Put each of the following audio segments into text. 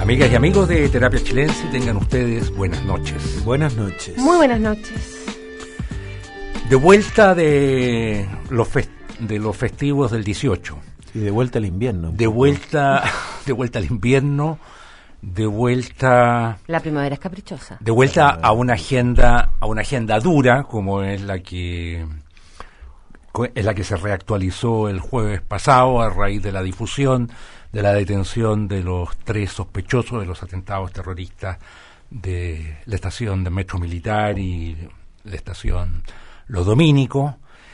Amigas y amigos de Terapia Chilense, tengan ustedes buenas noches. Buenas noches. Muy buenas noches. De vuelta de los festivos del 18. Y de vuelta al invierno. De vuelta al invierno, de vuelta... La primavera es caprichosa. De vuelta a una agenda dura, como es la que se reactualizó el jueves pasado a raíz de la difusión de la detención de los 3 sospechosos de los atentados terroristas de la estación de Metro Militar y la estación Los Dominicos,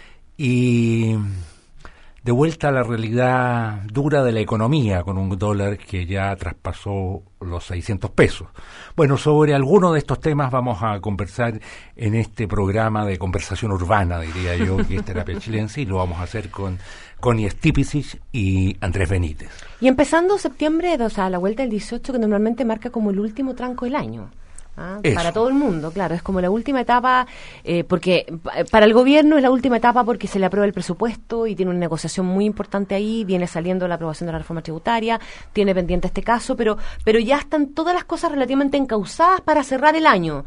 y de vuelta a la realidad dura de la economía, con un dólar que ya traspasó los 600 pesos. Bueno, sobre algunos de estos temas vamos a conversar en este programa de conversación urbana, diría yo, que es Terapia Chilense, y lo vamos a hacer con Connie Stipicic y Andrés Benítez. Y empezando septiembre, o sea, la vuelta del 18, que normalmente marca como el último tranco del año. Para todo el mundo, claro, es como la última etapa, porque para el gobierno es la última etapa porque se le aprueba el presupuesto y tiene una negociación muy importante ahí, viene saliendo la aprobación de la reforma tributaria, tiene pendiente este caso, pero ya están todas las cosas relativamente encauzadas para cerrar el año.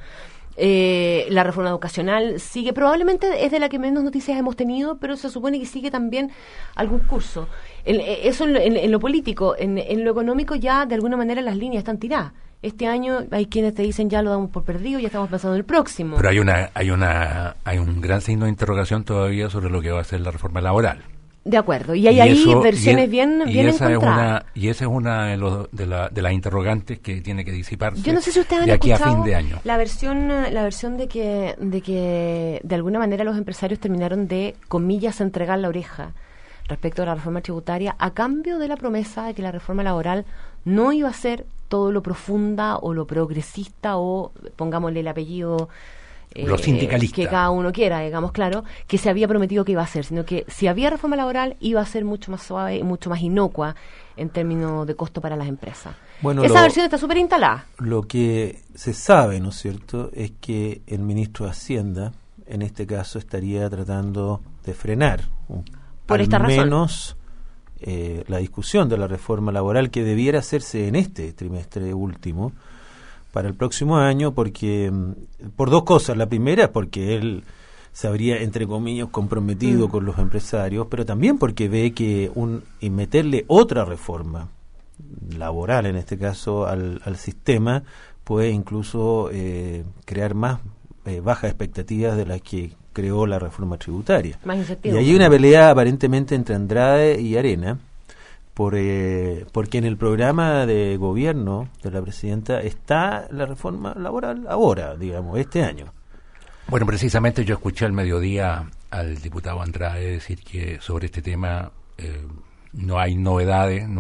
La reforma educacional sigue, probablemente es de la que menos noticias hemos tenido, pero se supone que sigue también algún curso. Eso en lo político, en lo económico ya de alguna manera las líneas están tiradas. Este año hay quienes te dicen ya lo damos por perdido, ya estamos pensando en el próximo. Pero hay un gran signo de interrogación todavía sobre lo que va a ser la reforma laboral. De acuerdo, y hay ahí versiones bien encontradas. Y esa es una de las interrogantes que tiene que disiparse. Yo no sé si ustedes han de aquí a escuchado fin de año. La versión de que de alguna manera los empresarios terminaron de, comillas, entregar la oreja respecto a la reforma tributaria a cambio de la promesa de que la reforma laboral no iba a ser todo lo profunda o lo progresista o, pongámosle el apellido los sindicalistas que cada uno quiera, digamos, claro, que se había prometido que iba a ser, sino que si había reforma laboral iba a ser mucho más suave y mucho más inocua en términos de costo para las empresas. Bueno, esa versión está súper instalada. Lo que se sabe, ¿no es cierto?, es que el ministro de Hacienda, en este caso, estaría tratando de frenar por esta razón, menos la discusión de la reforma laboral que debiera hacerse en este trimestre último para el próximo año, porque por dos cosas. La primera es porque él se habría, entre comillas, comprometido con los empresarios, pero también porque ve que y meterle otra reforma laboral, en este caso al sistema, puede incluso crear más bajas expectativas de las que creó la reforma tributaria. Y hay una pelea aparentemente entre Andrade y Arena, porque en el programa de gobierno de la presidenta está la reforma laboral ahora, digamos, este año. Bueno, precisamente yo escuché al mediodía al diputado Andrade decir que sobre este tema no hay novedades,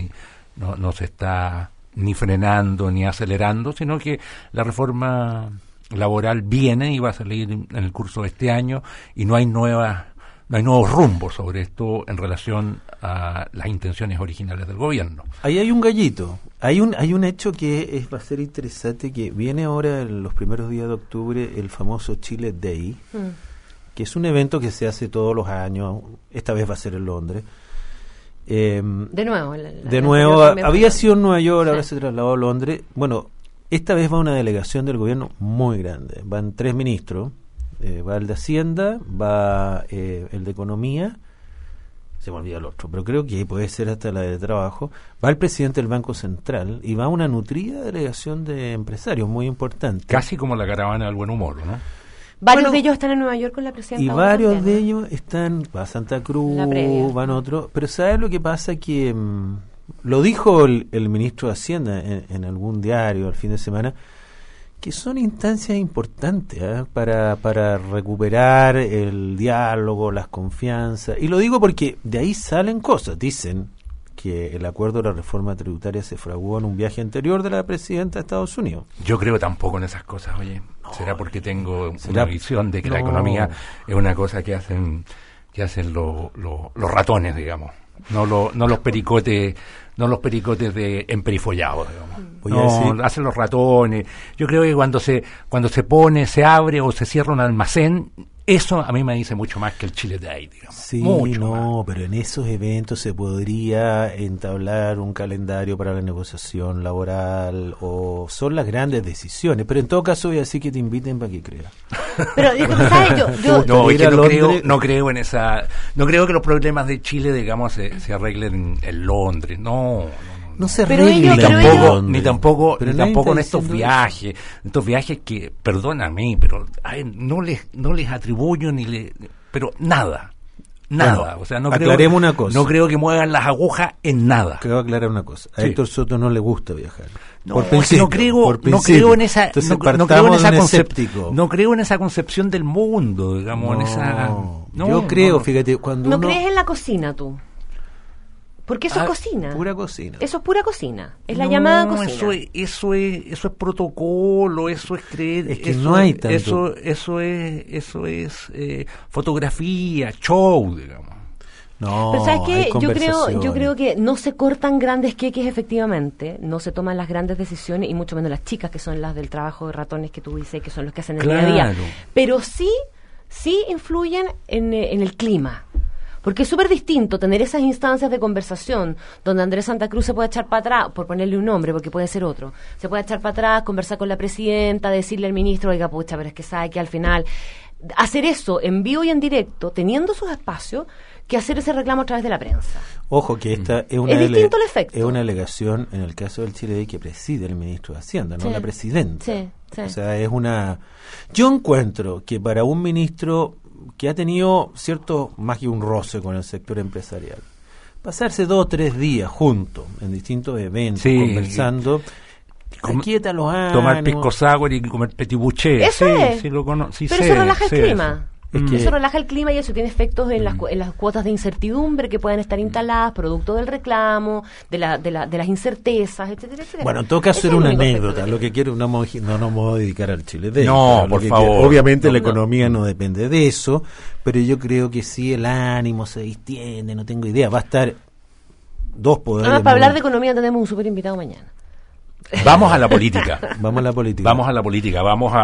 no se está ni frenando ni acelerando, sino que la reforma laboral viene y va a salir en el curso de este año y no hay nuevos rumbos sobre esto en relación a las intenciones originales del gobierno. Ahí hay un gallito, hay un hecho que va a ser interesante, que viene ahora en los primeros días de octubre, el famoso Chile Day, que es un evento que se hace todos los años, esta vez va a ser en Londres. De nuevo, había sido en Nueva York, ahora se trasladó a Londres. Bueno, esta vez va una delegación del gobierno muy grande. Van 3 ministros. Va el de Hacienda, va el de Economía, se me olvida el otro, pero creo que puede ser hasta la de Trabajo. Va el presidente del Banco Central y va una nutrida delegación de empresarios muy importante. Casi como la caravana del buen humor, ¿no? Varios de ellos están en Nueva York con la presidenta. Y varios de ellos están, va a Santa Cruz, van otros. Pero ¿sabes lo que pasa? Que lo dijo el ministro de Hacienda en algún diario el fin de semana, que son instancias importantes para recuperar el diálogo, las confianzas. Y lo digo porque de ahí salen cosas. Dicen que el acuerdo de la reforma tributaria se fraguó en un viaje anterior de la presidenta de Estados Unidos. Yo creo tampoco en esas cosas, oye. ¿Será porque tengo una visión de que la economía es una cosa que hacen los ratones, digamos? No los pericotes de emperifollados, digamos. No, hacen los ratones. Yo creo que cuando se abre o se cierra un almacén, Eso a mí me dice mucho más que el Chile Day, digamos. Sí, mucho no, más. pero en esos eventos se podría entablar un calendario para la negociación laboral, o son las grandes decisiones, pero en todo caso voy a decir que te inviten para que creas. Pero, ¿sabes? Yo No, es que Londres. no creo en esa... No creo que los problemas de Chile, digamos, se arreglen en Londres. No se Pero arregla ellos- Ni tampoco Pero en nadie está estos diciendo viajes. Estos viajes que, perdóname, pero no les atribuyo pero nada. Nada. Bueno, O sea, no aclaremos una cosa. No creo que muevan las agujas en nada. Quiero aclarar una cosa. A Sí. Héctor Soto no le gusta viajar. No, Por es que principio, no creo por en principio. esa Entonces, no creo en partamos esa de un concepción. escéptico. No creo en esa concepción del mundo, digamos, en esa Yo creo, no. fíjate, cuando ¿No uno... crees en la cocina tú? Porque eso es cocina. Pura cocina. Eso es pura cocina. Es la No, llamada cocina. Eso es protocolo, eso es creer. Es que eso, no hay tanto. Eso es fotografía, show, digamos. No, Pero ¿sabes qué? hay Yo creo conversaciones. que no se cortan grandes queques, efectivamente, no se toman las grandes decisiones, y mucho menos las chicas, que son las del trabajo de ratones que tú dices, que son los que hacen el día a día. Claro. Pero sí influyen en el clima. Porque es súper distinto tener esas instancias de conversación donde Andrés Santa Cruz se puede echar para atrás, por ponerle un nombre, porque puede ser otro, se puede echar para atrás, conversar con la presidenta, decirle al ministro, oiga, pucha, pero es que sabe que al final... Hacer eso en vivo y en directo, teniendo sus espacios, que hacer ese reclamo a través de la prensa. Ojo que esta es una, Es distinto el efecto. es una alegación en el caso del Chile Day que preside el ministro de Hacienda, no Sí. la presidenta. Sí, sí. O sea, es una... Yo encuentro que para un ministro que ha tenido cierto, más que un roce con el sector empresarial, pasarse 2 o 3 días juntos en distintos eventos, Sí. conversando, aquieta los ánimos. Tomar pisco sour y comer petit bouché. Eso sí, es. sí lo sí Pero sé, eso relaja el sé clima. Es que- Eso relaja el clima y eso tiene efectos en las cuotas de incertidumbre que pueden estar instaladas, producto del reclamo, de las incertezas, etcétera, etcétera. Bueno, en todo caso Ese era es el una único efecto anécdota. que Lo que quiero, no nos vamos a dedicar al Chile Day. No, pero lo por que favor. obviamente la No. economía no depende de eso, pero yo creo que sí el ánimo se distiende, no tengo idea. Va a estar 2 poderes. Para hablar de muy- economía tenemos un súper invitado mañana. Vamos a la política. Vamos a la política. Vamos a la política, vamos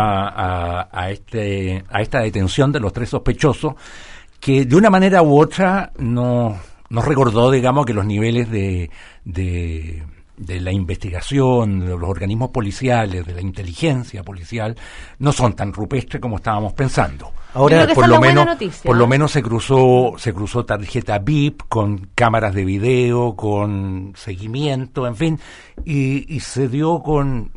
a esta detención de los 3 sospechosos que de una manera u otra nos recordó, digamos, que los niveles de la investigación, de los organismos policiales, de la inteligencia policial, no son tan rupestres como estábamos pensando. Ahora, Yo creo que por esa es lo la buena menos, noticia. por lo menos se cruzó tarjeta VIP con cámaras de video, con seguimiento, en fin, y se dio con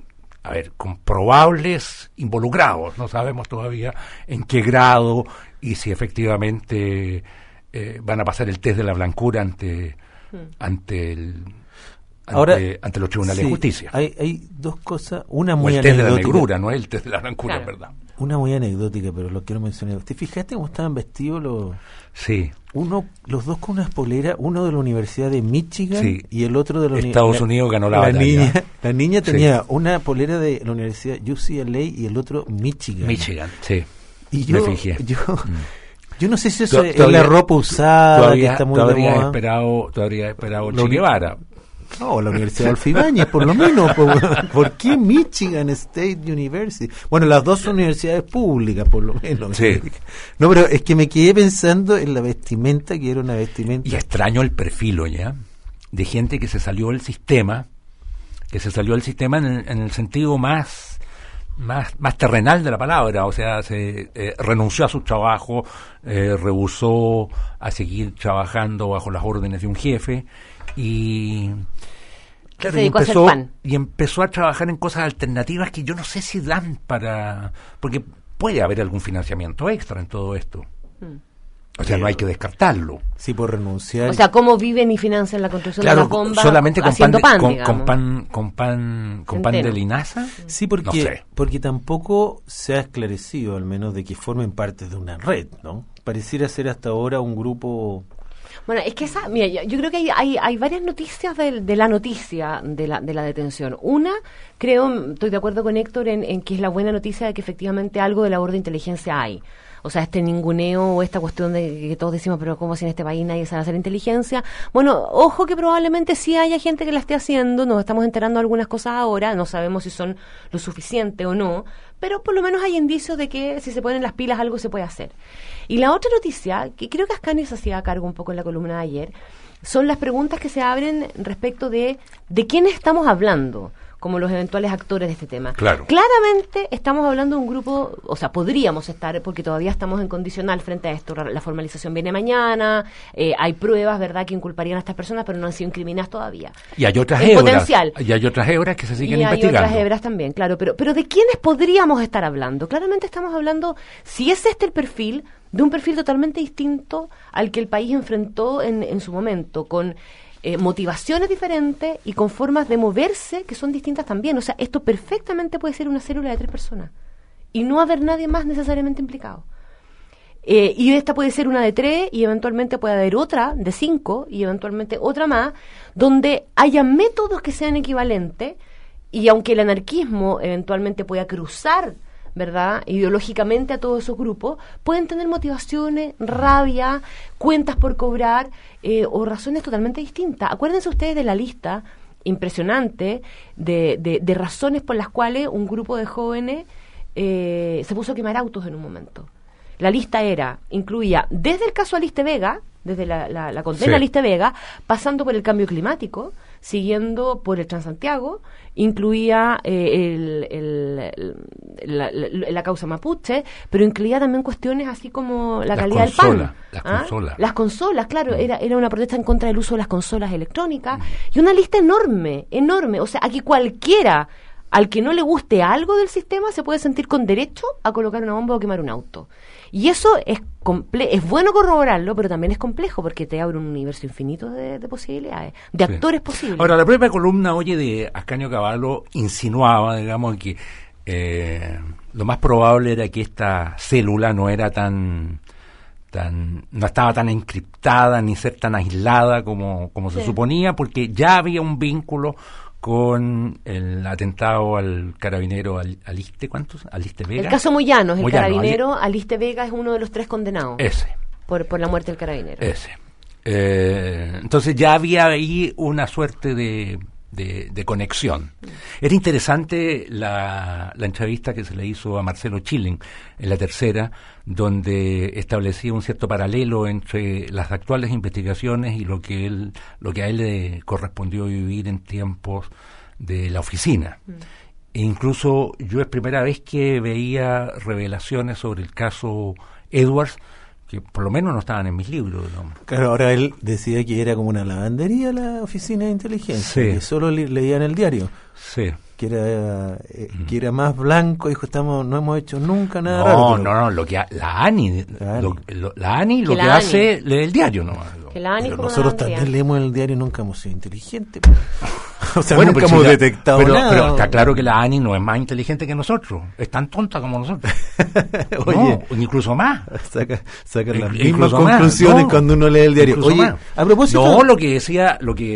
probables involucrados. No sabemos todavía en qué grado y si efectivamente van a pasar el test de la blancura ante los tribunales sí, de justicia. Hay 2 cosas. Una O muy el test de la anecdótica. negrura, no es el test de la blancura, Claro. ¿verdad? Una muy anecdótica, pero lo quiero mencionar. ¿Te fijaste cómo estaban vestidos los... Sí. Los dos con unas poleras, uno de la Universidad de Michigan Sí. y el otro de la Estados Unidos ganó la batalla. La niña Sí. tenía una polera de la Universidad UCLA y el otro Michigan. Michigan, sí. Y Me yo, fijé. yo no sé si eso es Todavía- la ropa usada que está muy tú de habrías moda. esperado Lo Che Guevara. No, la Universidad de Alfibáñez, por lo menos. ¿Por qué Michigan State University? Bueno, las dos son universidades públicas, por lo menos. Sí. No, pero es que me quedé pensando en la vestimenta, que era una vestimenta... Y extraño el perfil, ¿ya? De gente que se salió del sistema, en el sentido más terrenal de la palabra, o sea, se renunció a su trabajo, rehusó a seguir trabajando bajo las órdenes de un jefe y claro, Se dedicó a hacer pan. y empezó a trabajar en cosas alternativas que yo no sé si dan porque puede haber algún financiamiento extra en todo esto. O sea, no hay que descartarlo. Sí, por renunciar. O sea, ¿cómo viven y financian la construcción de Claro, las bombas solamente con haciendo pan, digamos? con pan Centeno. de linaza. Sí, porque, No sé. porque tampoco se ha esclarecido, al menos, de que formen parte de una red, ¿no? Pareciera ser hasta ahora un grupo... Bueno, es que mira, yo creo que hay varias noticias de la noticia de la detención. Una, estoy de acuerdo con Héctor en que es la buena noticia de que efectivamente algo de labor de inteligencia hay. O sea, este ninguneo o esta cuestión de que todos decimos, pero ¿cómo si en este país nadie sabe hacer inteligencia? Bueno, ojo que probablemente sí haya gente que la esté haciendo, nos estamos enterando de algunas cosas ahora, no sabemos si son lo suficiente o no, pero por lo menos hay indicios de que si se ponen las pilas algo se puede hacer. Y la otra noticia, que creo que Ascanio se hacía cargo un poco en la columna de ayer, son las preguntas que se abren respecto de quiénes estamos hablando como los eventuales actores de este tema. Claro. Claramente estamos hablando de un grupo, o sea, podríamos estar, porque todavía estamos en condicional frente a esto, la formalización viene mañana, hay pruebas, ¿verdad?, que inculparían a estas personas, pero no han sido incriminadas todavía. Y hay otras hebras. Potencial. Y hay otras hebras que se siguen investigando. Y hay otras hebras también, claro, pero ¿de quiénes podríamos estar hablando? Claramente estamos hablando, si es este el perfil, de un perfil totalmente distinto al que el país enfrentó en su momento, con motivaciones diferentes y con formas de moverse que son distintas también. O sea, esto perfectamente puede ser una célula de 3 personas y no haber nadie más necesariamente implicado. Y esta puede ser una de 3 y eventualmente puede haber otra de 5 y eventualmente otra más, donde haya métodos que sean equivalentes y aunque el anarquismo eventualmente pueda cruzar, ¿verdad?, ideológicamente a todos esos grupos, pueden tener motivaciones, rabia, cuentas por cobrar o razones totalmente distintas. Acuérdense ustedes de la lista impresionante de razones por las cuales un grupo de jóvenes se puso a quemar autos en un momento. La lista incluía desde el caso Aliste Vega, desde la condena Aliste Vega, pasando por el cambio climático, siguiendo por el Transantiago, incluía la causa mapuche, pero incluía también cuestiones así como la calidad del pan. Las consolas, claro, era una protesta en contra del uso de las consolas electrónicas, y una lista enorme, o sea, aquí cualquiera al que no le guste algo del sistema se puede sentir con derecho a colocar una bomba o quemar un auto. Y eso es bueno corroborarlo, pero también es complejo porque te abre un universo infinito de posibilidades, de actores posibles. Ahora, la propia columna, de Ascanio Cavallo insinuaba, digamos, que lo más probable era que esta célula no era no estaba tan encriptada ni ser tan aislada como se suponía, porque ya había un vínculo con el atentado al carabinero Aliste, ¿cuántos? Aliste Vega. El caso Moyanos, el carabinero Aliste Vega es uno de los 3 condenados. Ese. Por la muerte del carabinero. Ese. Entonces ya había ahí una suerte de conexión. Era interesante la entrevista que se le hizo a Marcelo Chilling en La Tercera, donde establecía un cierto paralelo entre las actuales investigaciones y lo que a él le correspondió vivir en tiempos de la oficina. E incluso yo es primera vez que veía revelaciones sobre el caso Edwards que por lo menos no estaban en mis libros, ¿no? Claro, ahora él decía que era como una lavandería la oficina de inteligencia, que solo leía en el diario. Sí. Que era más blanco, dijo, no hemos hecho nunca nada raro. No, lo que la ANI lo que hace lee el diario nomás. Pero nosotros también leemos el diario, nunca hemos sido inteligentes. O sea, nunca hemos detectado nada. Pero está claro que la ANI no es más inteligente que nosotros, es tan tonta como nosotros. Oye, incluso más. Saca las mismas conclusiones cuando uno lee el diario. Oye, a propósito, lo que decía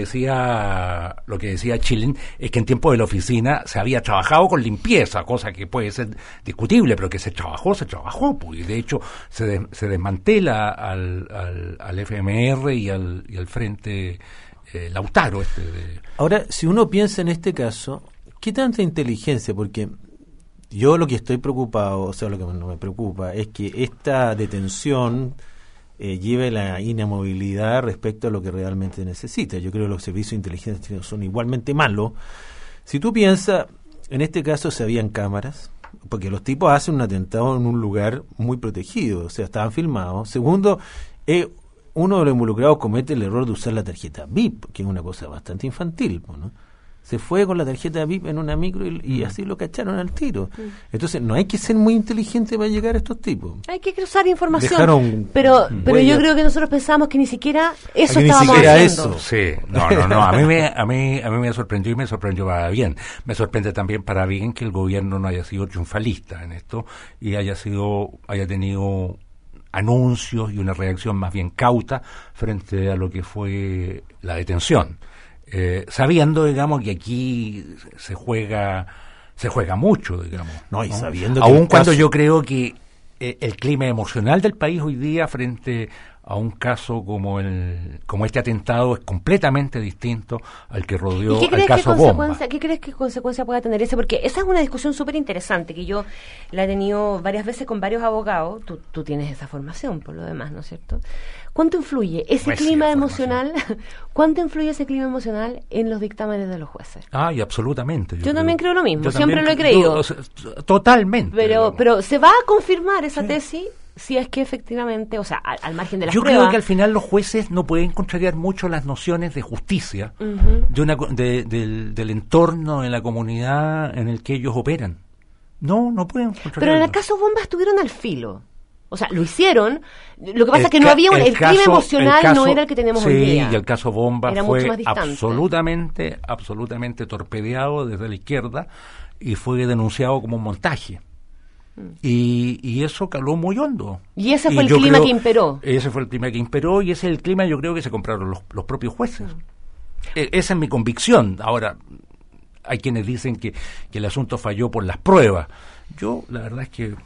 Chilling es que en tiempo de la oficina se había trabajado con limpieza, cosa que puede ser discutible, pero que se trabajó, pues, y de hecho se desmantela al FMR y al Frente Lautaro. Ahora, si uno piensa en este caso, ¿qué tanta inteligencia? Porque yo lo que estoy preocupado, o sea, lo que no me preocupa, es que esta detención lleve la inamovilidad respecto a lo que realmente necesita. Yo creo que los servicios de inteligencia son igualmente malos. Si tú piensas, en este caso se habían cámaras, porque los tipos hacen un atentado en un lugar muy protegido, o sea, estaban filmados. Segundo, uno de los involucrados comete el error de usar la tarjeta VIP, que es una cosa bastante infantil, ¿no? Se fue con la tarjeta VIP en una micro y así lo cacharon al tiro. Entonces, no hay que ser muy inteligente para llegar a estos tipos. Hay que cruzar información. Pero yo creo que nosotros pensamos que ni siquiera eso estábamos haciendo. Eso. Sí, no. A mí me sorprendió y me sorprendió para bien. Me sorprende también para bien que el gobierno no haya sido triunfalista en esto y haya tenido anuncios y una reacción más bien cauta frente a lo que fue la detención. Sabiendo, digamos, que aquí se juega mucho, digamos. No, y sabiendo aun cuando yo creo que el clima emocional del país hoy día frente a un caso como este atentado es completamente distinto al que rodeó al caso Bomba. ¿Qué crees que consecuencia pueda tener ese? Porque esa es una discusión súper interesante que yo la he tenido varias veces con varios abogados. Tú tienes esa formación, por lo demás, ¿no es cierto? ¿Cuánto influye ese clima emocional? ¿Cuánto influye ese clima emocional en los dictámenes de los jueces? Y absolutamente. Yo también creo lo mismo, siempre lo he creído. Totalmente. Pero ¿se va a confirmar esa tesis? Si es que efectivamente, o sea, al margen de las pruebas... Yo creo que al final los jueces no pueden contrariar mucho las nociones de justicia del entorno, en la comunidad en el que ellos operan. No pueden contrariar. Pero en el caso Bomba estuvieron al filo. O sea, lo hicieron. Lo que pasa es que no había el clima emocional no era el que tenemos hoy día. Sí, y el caso Bomba era fue absolutamente torpedeado desde la izquierda y fue denunciado como un montaje. Y eso caló muy hondo. Y ese fue el clima que imperó. Ese fue el clima que imperó y ese es el clima, yo creo, que se compraron los propios jueces. Esa es mi convicción. Ahora, hay quienes dicen que el asunto falló por las pruebas. Yo, la verdad es que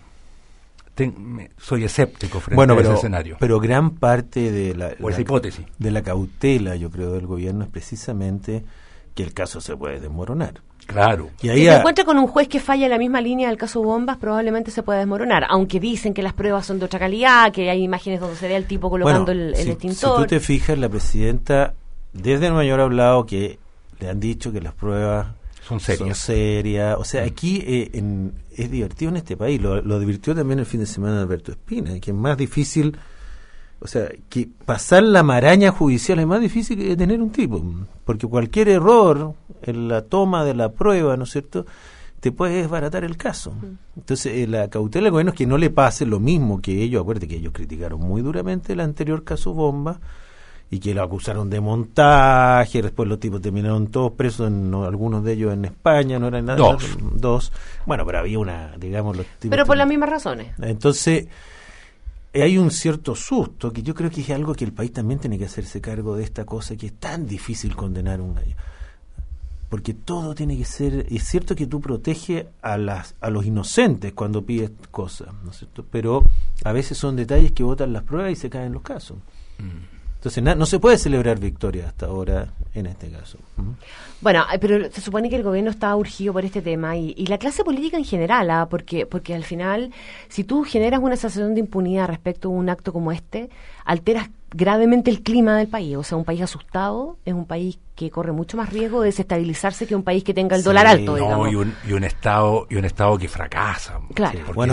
soy escéptico frente a ese escenario. Pero gran parte de esa hipótesis de la cautela, yo creo, del gobierno es precisamente que el caso se puede desmoronar. Claro. Y ahí si se encuentra con un juez que falla en la misma línea del caso Bombas, probablemente se pueda desmoronar, aunque dicen que las pruebas son de otra calidad, que hay imágenes donde se ve al tipo colocando el extintor. Si tú te fijas, la presidenta desde Nueva York ha hablado que le han dicho que las pruebas son serias. O sea, aquí es divertido en este país. Lo advirtió también el fin de semana de Alberto Espina, que es más difícil, o sea, que pasar la maraña judicial es más difícil que tener un tipo, porque cualquier error en la toma de la prueba, ¿no es cierto?, te puede desbaratar el caso. Entonces, la cautela del gobierno es que no le pase lo mismo que ellos. Acuérdate que ellos criticaron muy duramente el anterior caso Bomba y que lo acusaron de montaje. Después los tipos terminaron todos presos, algunos de ellos en España, no eran nada. Dos. Bueno, pero había digamos, los tipos. Pero por las mismas razones. Entonces, hay un cierto susto, que yo creo que es algo que el país también tiene que hacerse cargo de esta cosa, que es tan difícil condenar un gallo. Porque todo tiene que ser... Es cierto que tú proteges a los inocentes cuando pides cosas, ¿no es cierto? Pero a veces son detalles que botan las pruebas y se caen los casos. Entonces no se puede celebrar victoria hasta ahora en este caso. Bueno, pero se supone que el gobierno está urgido por este tema y la clase política en general, porque al final, si tú generas una sensación de impunidad respecto a un acto como este, alteras gravemente el clima del país. O sea, un país asustado es un país que corre mucho más riesgo de desestabilizarse que un país que tenga el dólar alto, digamos. Y un estado que fracasa. Claro. Bueno,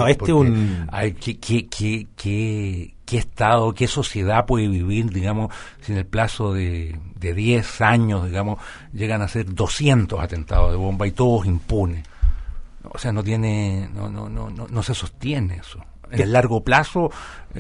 ¿qué estado, qué sociedad puede vivir, digamos, si en el plazo de 10 años, digamos, llegan a ser 200 atentados de bomba y todos impunes? O sea, no se sostiene eso. En el largo plazo,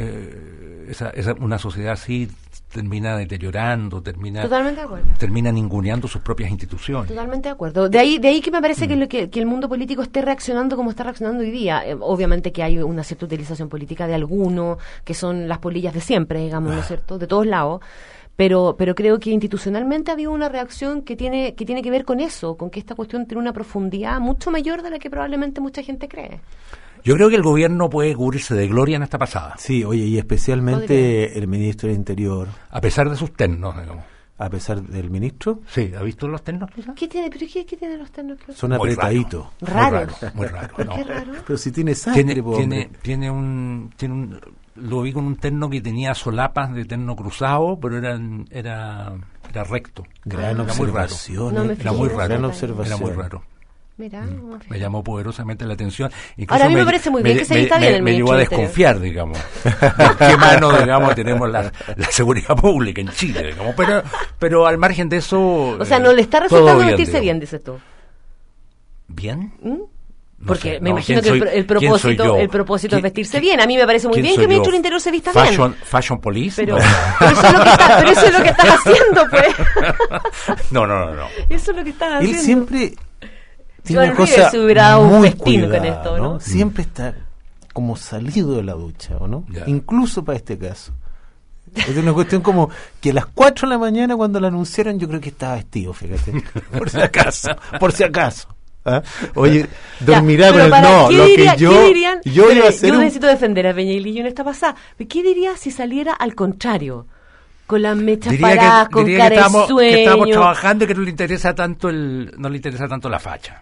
una sociedad así termina deteriorando, Totalmente de acuerdo. termina ninguneando sus propias instituciones. Totalmente de acuerdo. De ahí que me parece que el mundo político esté reaccionando como está reaccionando hoy día. Obviamente que hay una cierta utilización política de algunos, que son las polillas de siempre, digamos, ¿no es cierto?, de todos lados. Pero creo que institucionalmente ha habido una reacción que tiene que ver con eso, con que esta cuestión tiene una profundidad mucho mayor de la que probablemente mucha gente cree. Yo creo que el gobierno puede cubrirse de gloria en esta pasada. Sí, oye, y especialmente el ministro del Interior. A pesar de sus ternos, digamos. ¿A pesar del ministro? Sí, ¿ha visto los ternos? ¿Qué tiene los ternos? Son apretaditos. Raros. Muy raro. ¿Por qué raro? Pero si tiene sangre, tiene un lo vi con un terno que tenía solapas de terno cruzado, pero era recto. Gran observación. Era muy raro. Gran observación. Era muy raro. Mira, me llamó poderosamente la atención. Incluso ahora a mí me parece muy bien que se vista bien el me llevó a desconfiar, digamos. ¿De qué mano, digamos, tenemos la seguridad pública en Chile, digamos? Pero al margen de eso... O sea, no le está resultando vestirse bien, dices tú. ¿Bien? Porque me imagino que el propósito es vestirse bien. A mí me parece muy bien que el ministro del Interior se vista bien. Fashion police. Pero eso es lo que estás haciendo, pues. No. Eso es lo que estás haciendo. Él siempre tiene una cosa se hubiera dado muy un festín cuidada, con esto, ¿no? Siempre está como salido de la ducha, ¿o no? Ya. Incluso para este caso. Es una cuestión como que a las 4 de la mañana cuando lo anunciaron yo creo que estaba vestido, fíjate. Por si acaso. ¿Ah? Oye, dormirá con el no. Lo que yo iba a hacer. Yo necesito defender a Peñailillo en esta pasada. ¿Qué diría si saliera al contrario? Con las mechas paradas, con cara de sueño. Que estamos trabajando y que no le interesa tanto la facha.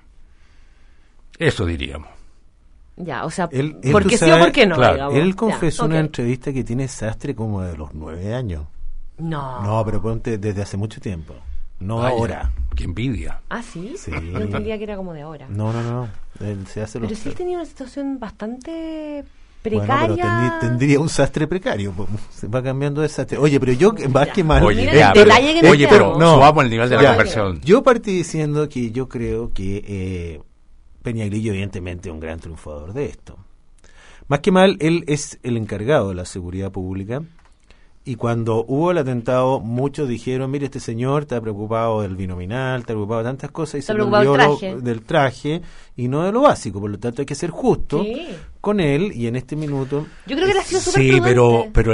Eso diríamos. Ya, o sea, él, porque sí o por qué no. Claro, él confesó en una entrevista que tiene Sastre como de los 9 años. No, pero ponte desde hace mucho tiempo. No Vaya, ahora. Qué envidia. ¿Ah, sí? Sí. Yo entendía que era como de ahora. No. Él se hace pero sí él tenía una situación bastante precaria. Bueno, pero tendría un sastre precario. Se va cambiando de sastre. Oye, pero yo, más que mal. Oye, pero no, subamos el nivel de la conversión. Yo partí diciendo que yo creo que Peñailillo, evidentemente, es un gran triunfador de esto. Más que mal, él es el encargado de la seguridad pública. Y cuando hubo el atentado, muchos dijeron, mire, este señor está preocupado del binominal, está preocupado de tantas cosas, y se le olvidó del traje y no de lo básico. Por lo tanto, hay que ser justo con él, y en este minuto... Yo creo que él ha sido súper prudente. pero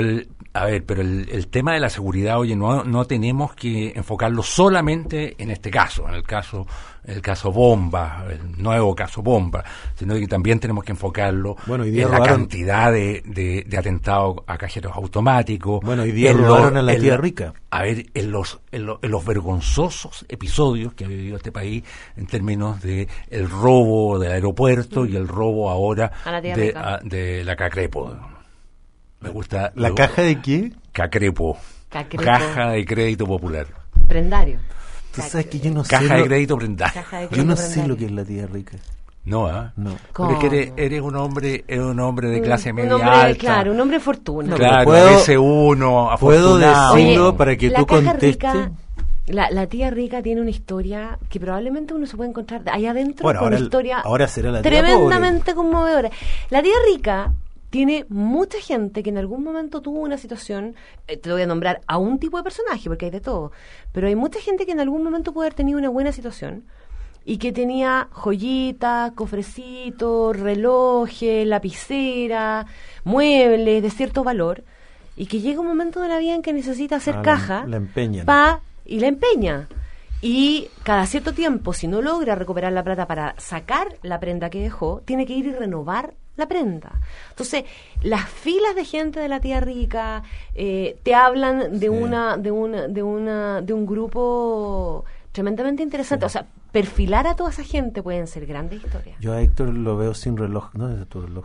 el tema de la seguridad, oye, no tenemos que enfocarlo solamente en este caso, en el caso Bomba, el nuevo caso Bomba, sino que también tenemos que enfocarlo en la cantidad de atentados a cajeros automáticos. Bueno, hoy día robaron a la tía rica. A ver, en los vergonzosos episodios que ha vivido este país en términos de el robo del aeropuerto y el robo ahora de la Cacrepo. Me gusta. ¿La caja de qué? Cacrepo. Caja de Crédito Popular. Prendario. Tú sabes que yo no sé. Caja de Crédito Prendario. Yo no sé lo que es la tía rica. No, ¿ah? No. Pero es que eres un hombre de clase media alta. Claro, un hombre de fortuna. Claro, ese uno afortunado. Puedo decirlo para que tú contestes. La tía rica tiene una historia que probablemente uno se puede encontrar ahí adentro, bueno, con una historia ahora será la tía tremendamente conmovedora. La tía rica tiene mucha gente que en algún momento tuvo una situación, te voy a nombrar a un tipo de personaje, porque hay de todo, pero hay mucha gente que en algún momento puede haber tenido una buena situación y que tenía joyitas, cofrecitos, relojes, lapicera, muebles de cierto valor, y que llega un momento de la vida en que necesita hacer caja la empeñan. y la empeña. Y cada cierto tiempo, si no logra recuperar la plata para sacar la prenda que dejó, tiene que ir y renovar la prenda. Entonces, las filas de gente de la tía rica te hablan de un grupo tremendamente interesante. O sea, perfilar a toda esa gente pueden ser grandes historias. Yo a Héctor lo veo sin reloj. No es tu reloj.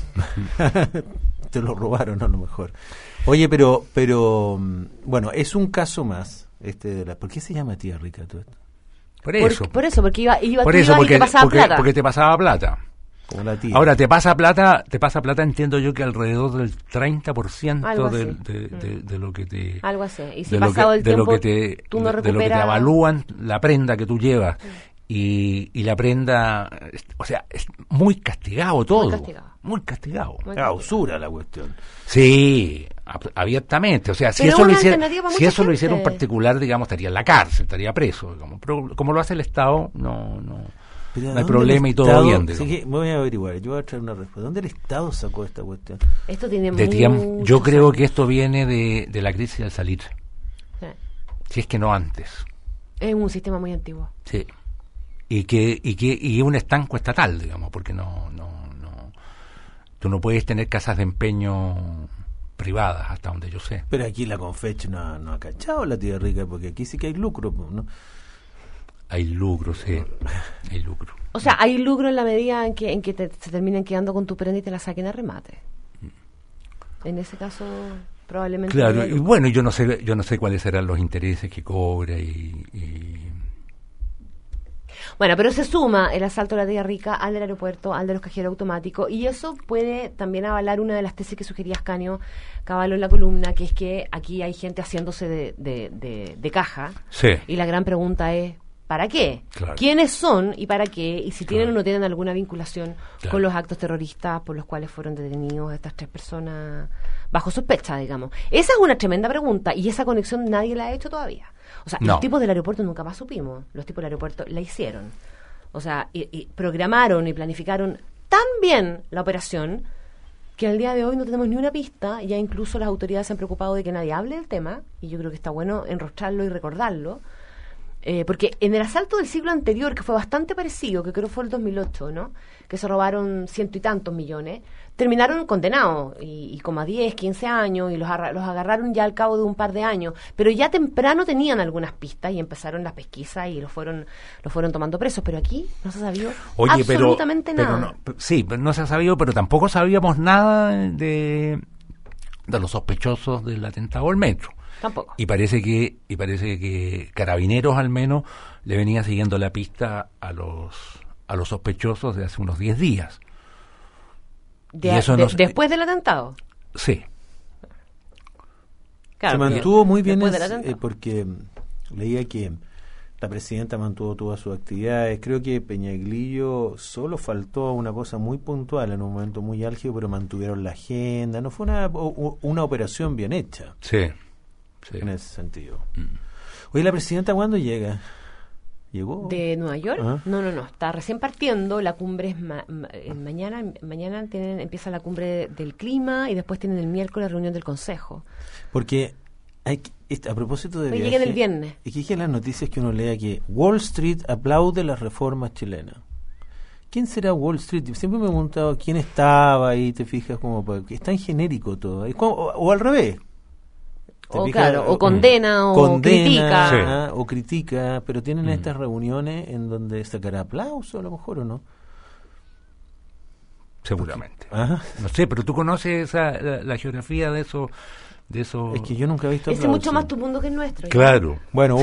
Te lo robaron a lo mejor. Oye, pero bueno, es un caso más. ¿Por qué se llama tía rica todo esto? Por eso, porque iba porque te pasaba plata. Porque te pasaba plata. Como la tía. Ahora, te pasa plata, entiendo yo que alrededor del 30% de lo que te... Algo así. Y si pasado el tiempo, tú no recuperas... De lo que te evalúan la prenda que tú llevas. Y la prenda, o sea, es muy castigado todo. Muy castigado. Usura la cuestión. Sí, abiertamente. O sea, si eso lo hiciera un particular, digamos, estaría en la cárcel, estaría preso. Digamos. Pero como lo hace el Estado, no hay problema y todo bien. Así que voy a averiguar, yo voy a traer una respuesta. ¿Dónde el Estado sacó esta cuestión? Esto tiene yo creo que esto viene de la crisis del salitre. Sí. Si es que no antes. Es un sistema muy antiguo. Sí. Y un estanco estatal, digamos, porque tú no puedes tener casas de empeño privadas, hasta donde yo sé. Pero aquí la Confech no ha cachado la tía rica, porque aquí sí que hay lucro, ¿no? Hay lucro, sí. Hay lucro. O sea, hay lucro en la medida en que se terminen quedando con tu prenda y te la saquen a remate. En ese caso, probablemente... Claro, y bueno, yo no sé cuáles serán los intereses que cobra Bueno, pero se suma el asalto a la tía rica al del aeropuerto, al de los cajeros automáticos, y eso puede también avalar una de las tesis que sugería Ascanio Cavallo en la columna, que es que aquí hay gente haciéndose de caja, sí. Y la gran pregunta es, ¿para qué? Claro. ¿Quiénes son y para qué? Y si tienen o no tienen alguna vinculación claro. con los actos terroristas por los cuales fueron detenidos estas 3 personas bajo sospecha, digamos. Esa es una tremenda pregunta, y esa conexión nadie la ha hecho todavía. O sea, los tipos del aeropuerto nunca más supimos. Los tipos del aeropuerto la hicieron. O sea, y programaron y planificaron tan bien la operación que al día de hoy no tenemos ni una pista. Ya incluso las autoridades se han preocupado de que nadie hable del tema, y yo creo que está bueno enrostrarlo y recordarlo. porque en el asalto del siglo anterior, que fue bastante parecido, que creo fue el 2008, ¿no? Que se robaron 100 y tantos millones, terminaron condenados, y como a 10, 15 años, y los agarraron ya al cabo de un par de años, pero ya temprano tenían algunas pistas y empezaron las pesquisas y los fueron tomando presos, pero aquí no se ha sabido absolutamente nada. Pero no se ha sabido, pero tampoco sabíamos nada de los sospechosos del atentado al metro. Tampoco. Y parece que Carabineros al menos le venía siguiendo la pista a los sospechosos de hace unos 10 días. ¿Después del atentado? Sí. Claro, se mantuvo muy bien porque leía que la presidenta mantuvo todas sus actividades. Creo que Peñaglillo solo faltó una cosa muy puntual en un momento muy álgido, pero mantuvieron la agenda. No fue una operación bien hecha. Sí. en ese sentido. Oye, ¿la presidenta cuándo llega? ¿Llegó? ¿De Nueva York? ¿Ah? No, está recién partiendo. La cumbre es mañana. Mañana empieza la cumbre del clima y después tienen el miércoles la reunión del Consejo. Porque a propósito de viaje, llegan el viernes. Es que en las noticias que uno lea que Wall Street aplaude las reformas chilenas. ¿Quién será Wall Street? Siempre me he preguntado quién estaba ahí, te fijas, como que es tan genérico todo. O al revés. O condena, critica. Sí. O critica, pero tienen estas reuniones en donde sacará aplauso a lo mejor, ¿o no? Seguramente. No sé, pero tú conoces la geografía de eso. Es que yo nunca he visto aplauso. Es mucho más tu mundo que el nuestro. Claro. Bueno,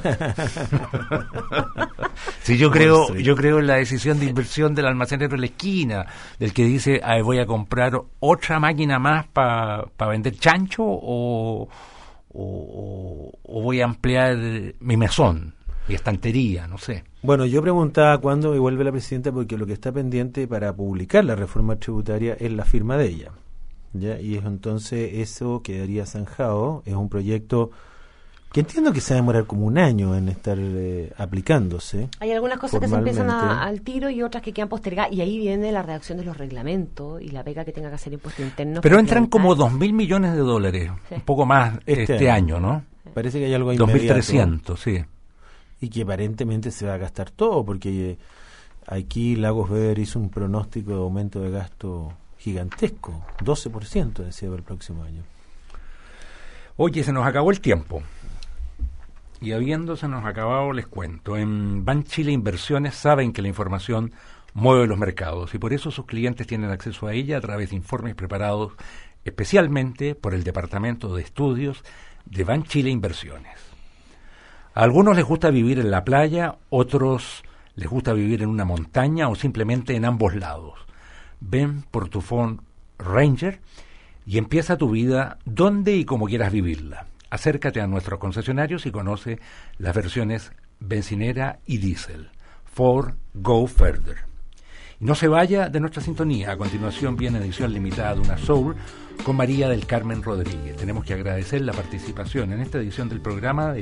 Sí, yo creo en la decisión de inversión del almacenero de la esquina, del que dice, voy a comprar otra máquina más para vender chancho o voy a ampliar mi mesón, mi estantería, no sé. Bueno, yo preguntaba cuándo vuelve la presidenta, porque lo que está pendiente para publicar la reforma tributaria es la firma de ella. ¿Ya? Y entonces eso quedaría zanjado. Es un proyecto que entiendo que se va a demorar como un año en estar aplicándose. Hay algunas cosas que se empiezan al tiro y otras que quedan postergadas, y ahí viene la redacción de los reglamentos y la pega que tenga que hacer impuesto interno. Pero entran como $2.000 millones, sí. Un poco más este año, ¿no? Parece que hay algo inmediato. 2.300, sí. Y que aparentemente se va a gastar todo, porque aquí Lagos Weber hizo un pronóstico de aumento de gasto gigantesco, 12% decía para el próximo año. Oye, se nos acabó el tiempo. Y habiéndose nos acabado, les cuento. En Banchile Inversiones saben que la información mueve los mercados y por eso sus clientes tienen acceso a ella a través de informes preparados especialmente por el Departamento de Estudios de Banchile Inversiones. A algunos les gusta vivir en la playa, otros les gusta vivir en una montaña o simplemente en ambos lados. Ven por tu Ford Ranger y empieza tu vida donde y como quieras vivirla. Acércate a nuestros concesionarios y conoce las versiones bencinera y diésel. Ford Go Further. Y no se vaya de nuestra sintonía. A continuación viene edición limitada de una Soul con María del Carmen Rodríguez. Tenemos que agradecer la participación en esta edición del programa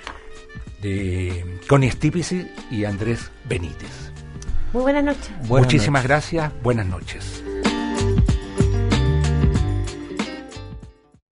de Connie Stipici y Andrés Benítez. Muy buenas noches. Muchísimas gracias. Buenas noches.